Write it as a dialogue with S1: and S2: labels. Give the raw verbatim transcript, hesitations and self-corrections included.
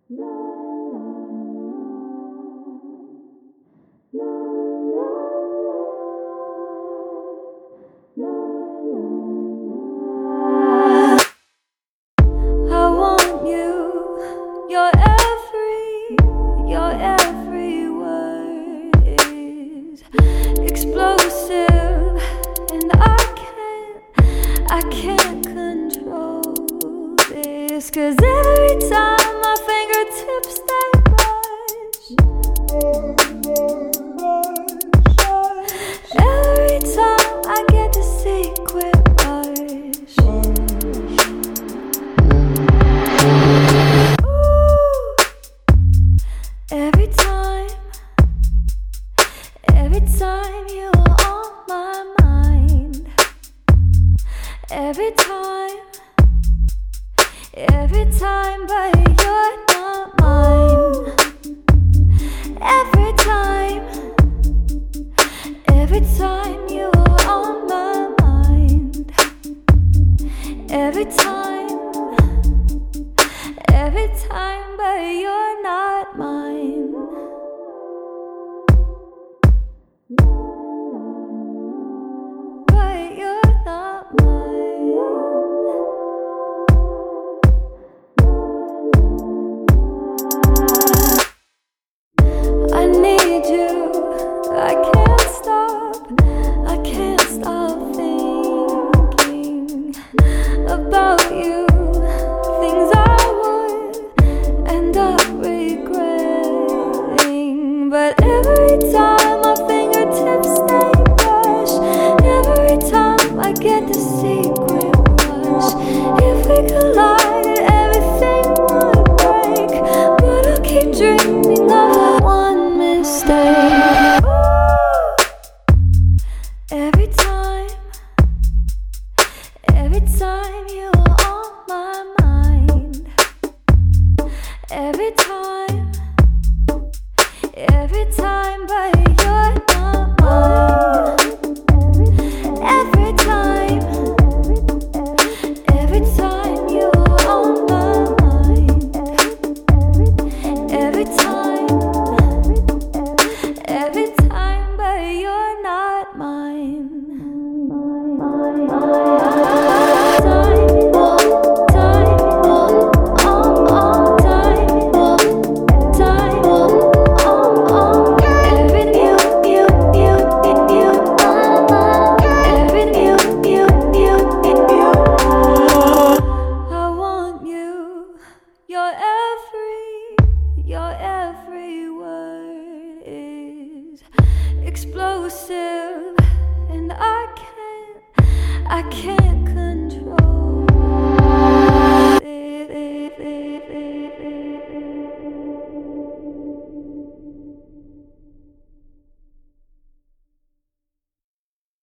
S1: Your every, your every word is explosive, and I can't, I can't control this. 'Cause every time my fingertips they brush, every time I get the secret rush. Every time, every time you are on my mind. Every time, every time, but you're not mine. Every time, every time you are on my mind. Every time, every time, but you're not mine. But you're not mine. I need you. I can't stop. I can't stop thinking about you. Things I would end up regretting. But every time my fingertips they brush, every time I get the secret rush. If we collide, everything would break. But I'll keep dreaming of one mistake. Every time, every time you are on my mind. Every time, every time, but you're not mine. Every time, every time you are on my mind. Every time, every time, but you're not mine. Your every, your every word is explosive, and I can't, I can't